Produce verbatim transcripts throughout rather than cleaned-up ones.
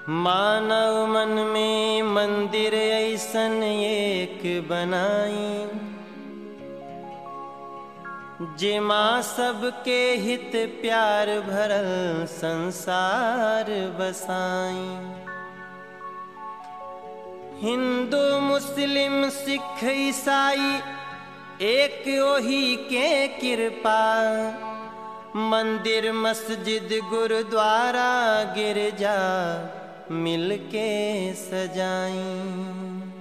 मानव मन में मंदिर ऐसन एक बनाई, जे माँ सबके हित प्यार भरल संसार बसाई। हिंदू मुस्लिम सिख ईसाई एक ओही के कृपा, मंदिर मस्जिद गुरुद्वारा गिरजा मिलके सजाई।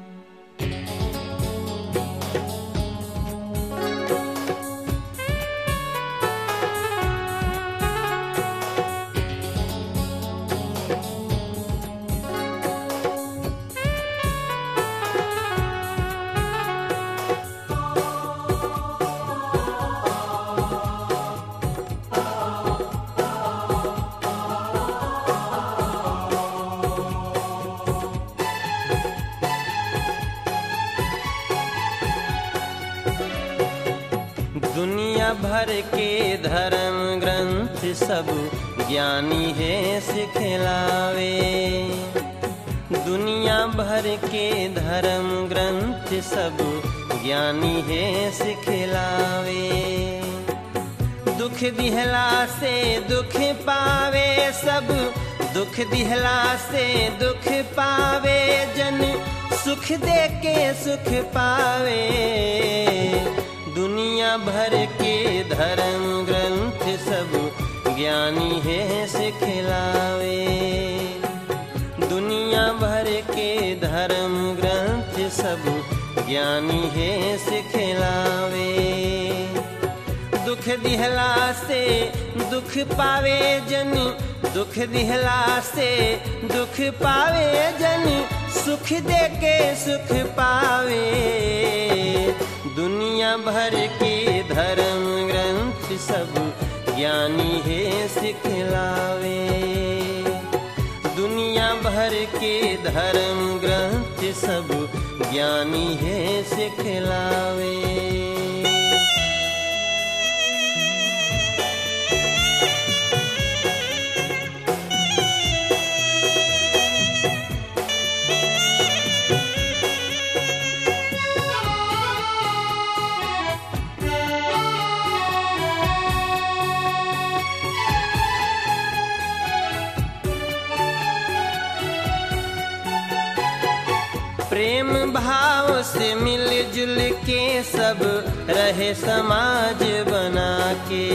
दुनिया भर के धर्म ग्रंथ सब ज्ञानी है सिखलावे। दुनिया भर के धर्म ग्रंथ सब ज्ञानी है सिखलावे। दुख दिहला से दुख पावे सब, दुख दिहला से दुख पावे जन, सुख दे के सुख पावे। दुनिया भर के धर्म ग्रंथ सब ज्ञानी है सिखलावे। दुनिया भर के धर्म ग्रंथ सब ज्ञानी है सिखलावे। दुख दिहला से दुख पावे जन, दुख दिहला से दुख पावे जन, सुख दे के सुख पावे। दुनिया भर के धर्म ग्रंथ सब ज्ञानी है सिखलावे। दुनिया भर के धर्म ग्रंथ सब ज्ञानी है सिखलावे। प्रेम भाव से मिलजुल के सब रहे समाज बना के,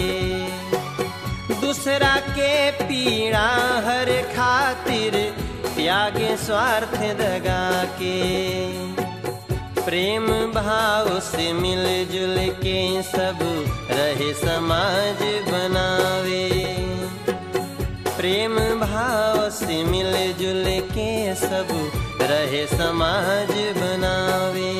दूसरा के पीड़ा हर खातिर त्यागे स्वार्थ दगा के। प्रेम भाव से मिलजुल के सब रहे समाज बनावे। प्रेम भाव से मिलजुल के सब रहे समाज बनावे।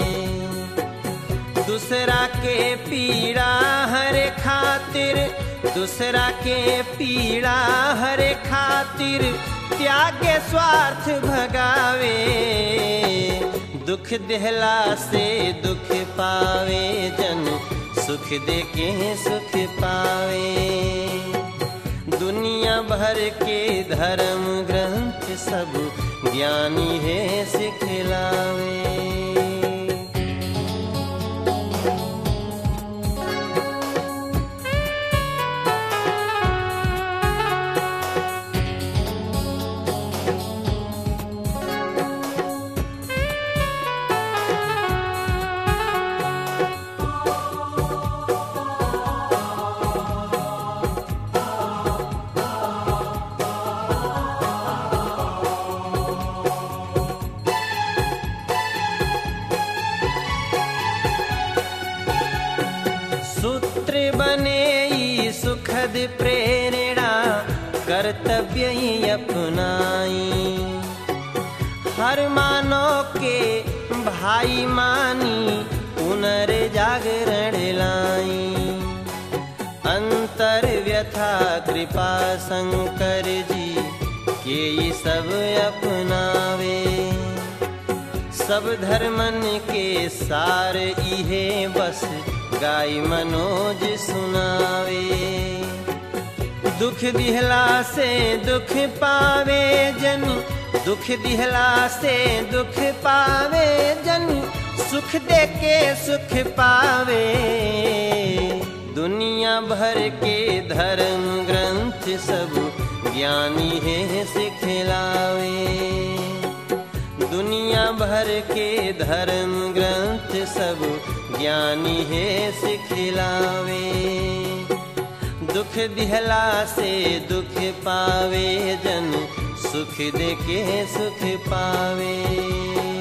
दूसरा के पीड़ा हर खातिर, दूसरा के पीड़ा हर खातिर त्यागे स्वार्थ भगावे। दुख दिहला से दुख पावे जन, सुख दे के सुख पावे। दुनिया भर के धर्म ग्रंथ सब ज्ञानी है सिखलावे। सूत्र बने ई सुखद प्रेरणा, कर्तव्य ही अपनाई। हर मानव के भाई मानी पुनर्जागरण लाई। अंतर व्यथा कृपा शंकर जी के ये सब अपनावे। सब धर्मन के सार इहे बस गाई मनोज सुनावे। दुख दिहला से दुख पावे जन, दुख दिहला से दुख पावे जन, सुख दे के सुख पावे। दुनिया भर के धर्म ग्रंथ सब ज्ञानी है सिखलावे। दुनिया भर के धर्म ग्रंथ सब ज्ञानी है सिखलावे। दुख दिहला से दुख पावे जन, सुख दे के सुख पावे।